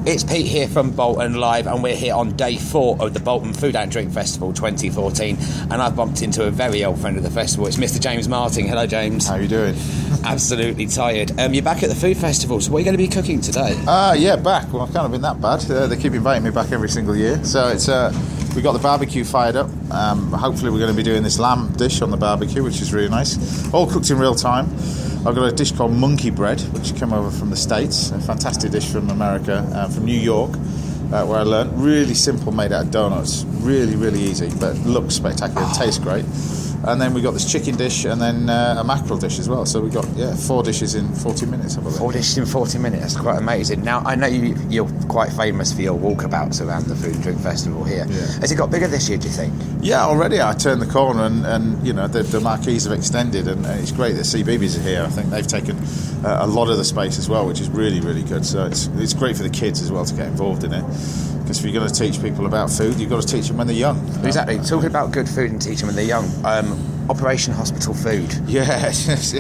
It's Pete here from Bolton Live, and we're here on day 4 of the Bolton Food and Drink Festival 2014, and I've bumped into a very old friend of the festival. It's Mr. James Martin. Hello, James. How are you doing? Absolutely tired. You're back at the food festival, so what are you going to be cooking today? Yeah, back. Well, I've kind of been that bad. They keep inviting me back every single year. So it's we've got the barbecue fired up. Hopefully we're going to be doing this lamb dish on the barbecue, which is really nice. All cooked in real time. I've got a dish called monkey bread, which came over from the States. A fantastic dish from America, from New York, where I learnt. Really simple, made out of donuts. Really, really easy, but looks spectacular. Tastes great. And then we got this chicken dish, and then a mackerel dish as well. So we got 4 dishes in 40 minutes. I believe. 4 dishes in 40 minutes. That's quite amazing. Now I know you're quite famous for your walkabouts around the Food and Drink Festival here. Yeah. Has it got bigger this year, do you think? Yeah, already. I turned the corner, and you know the marquees have extended, and it's great that CBeebies are here. I think they've taken a lot of the space as well, which is really, really good. So it's great for the kids as well to get involved in it. Because if you're going to teach people about food, you've got to teach them when they're young. Exactly. Talking about good food and teaching when they're young. Operation Hospital Food. It's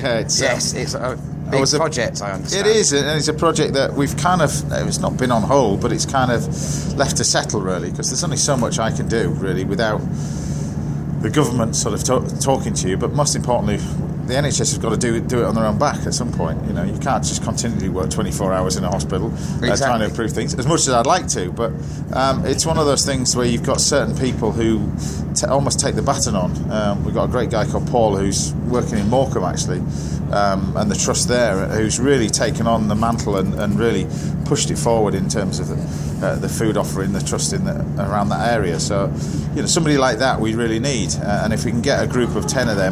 a big project, I understand. It is, and it's a project that we've kind of, it's not been on hold, but it's kind of left to settle, really, because there's only so much I can do, really, without the government sort of talking to you. But most importantly, the NHS has got to do it on their own back at some point. You know, you can't just continually work 24 hours in a hospital trying to improve things, as much as I'd like to. But it's one of those things where you've got certain people who almost take the baton on. We've got a great guy called Paul who's working in Morecambe, actually, and the trust there, who's really taken on the mantle and really pushed it forward in terms of the food offering, the trust around that area. So, you know, somebody like that we really need. And if we can get a group of 10 of them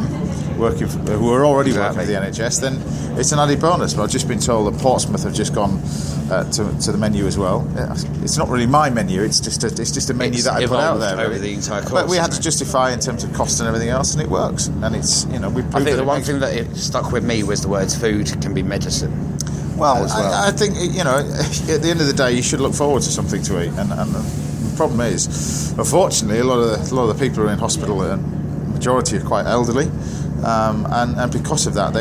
who are already working with the NHS, then it's an added bonus. But I've just been told that Portsmouth have just gone to the menu as well. It's not really my menu; it's just a menu that I put out there over the entire course. But we had to justify in terms of cost and everything else, and it works. And it's we. I think the one thing that it stuck with me was the words "food can be medicine." Well, I think at the end of the day, you should look forward to something to eat, and the problem is, unfortunately, a lot of the people who are in hospital, and majority are quite elderly. And because of that,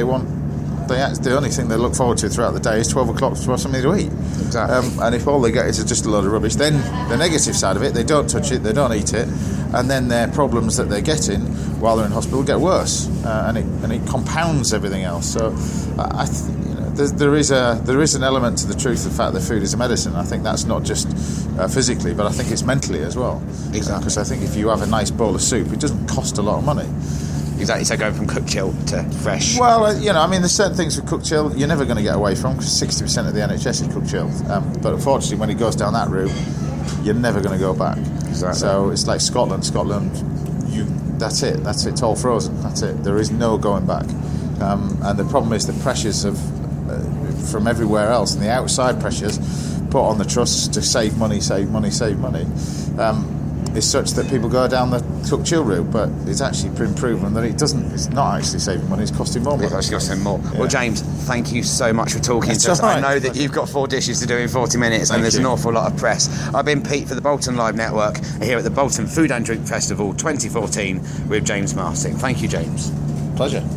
the only thing they look forward to throughout the day is 12 o'clock to have something to eat. Exactly. And if all they get is just a load of rubbish, then the negative side of it, they don't touch it, they don't eat it, and then their problems that they're getting while they're in hospital get worse, and it compounds everything else. So there is an element to the truth of the fact that food is a medicine. I think that's not just physically, but I think it's mentally as well. Exactly. Because I think if you have a nice bowl of soup, it doesn't cost a lot of money. Exactly, so going from cooked chill to fresh. Well, there's certain things with cooked chill you're never going to get away from, because 60% of the NHS is cooked chill. But unfortunately, when it goes down that route, you're never going to go back. Exactly. So it's like Scotland, that's it. It's all frozen. That's it. There is no going back. And the problem is the pressures from everywhere else, and the outside pressures put on the trusts to save money, is such that people go down the cooked chill route, but it's actually been proven that it's not actually saving money, it's costing more money. It's actually costing more. Yeah. Well, James, thank you so much for talking to us. Right. I know that you've got 4 dishes to do in 40 minutes, and there's an awful lot of press. I've been Pete for the Bolton Live Network here at the Bolton Food and Drink Festival 2014 with James Martin. Thank you, James. Pleasure.